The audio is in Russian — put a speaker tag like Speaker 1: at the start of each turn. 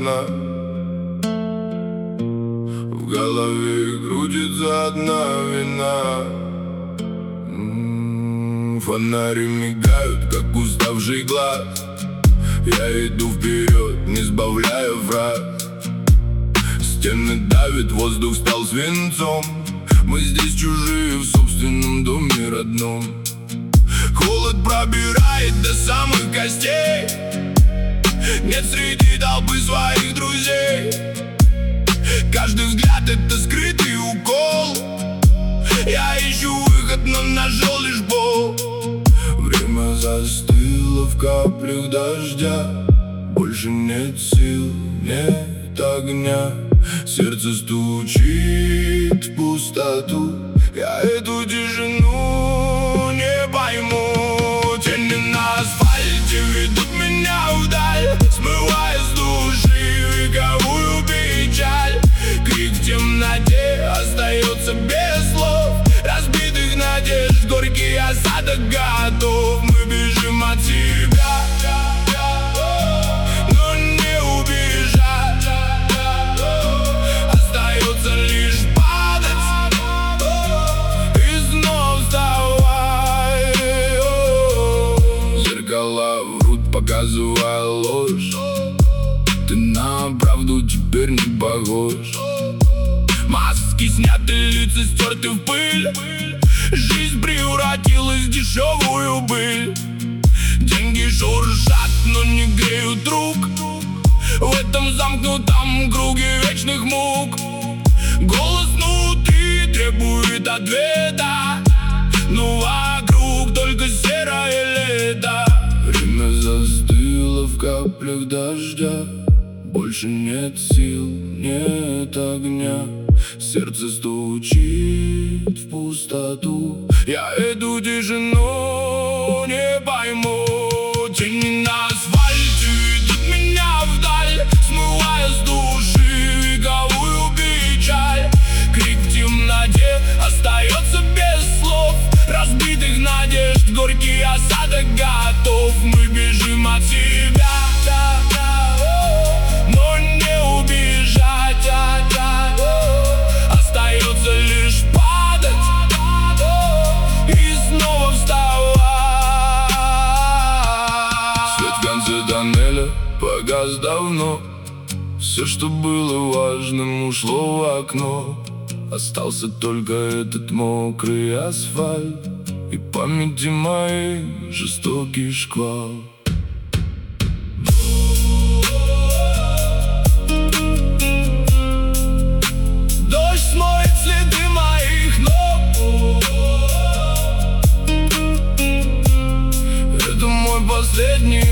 Speaker 1: одна. В голове крутится одна вина. Фонари мигают, как уставший глаз. Я иду вперед, не сбавляя фраз. Стены давят, воздух стал свинцом. Мы здесь чужие в собственном доме родном. Холод пробирает до самых костей. Нет среди толпы своих друзей. Каждый взгляд — это скрытый укол. Я ищу выход, но нашел лишь боль. Время застыло в каплях дождя. Больше нет сил, нет огня. Сердце стучит в пустоту. Я эту тишину не пойму. Тени на асфальте ведут меня вдаль, смывая с души вековую печаль. Крик в темноте остается без слов. Разбитых надежд горький осадок готов. Мы бежим от себя, но не убежать. Остается лишь падать и снова вставать. Зеркала врут, показывая ложь. Ты на правду теперь не похож. Маски сняты, лица стерты в пыль. Жизнь превратилась в дешевую быль. Деньги шуршат, но не греют рук. В этом замкнутом круге вечных мук. Голос внутри требует ответа, но вокруг только серое лето. Время застыло в каплях дождя. Больше нет сил, нет огня. Сердце стучит в пустоту. Я эту тишину не пойму. Тени на асфальте ведут меня вдаль, смывая с души вековую печаль. Крик в темноте остается без слов. Разбитых надежд горький осадок готов. Мы бежим от себя, но не убежать. Остается лишь падать и снова вставать. Свет в конце тоннеля погас давно. Все, что было важным, ушло в окно. Остался только этот мокрый асфальт и памяти моей жестокий шквал. Дождь смоет следы моих ног. Это мой последний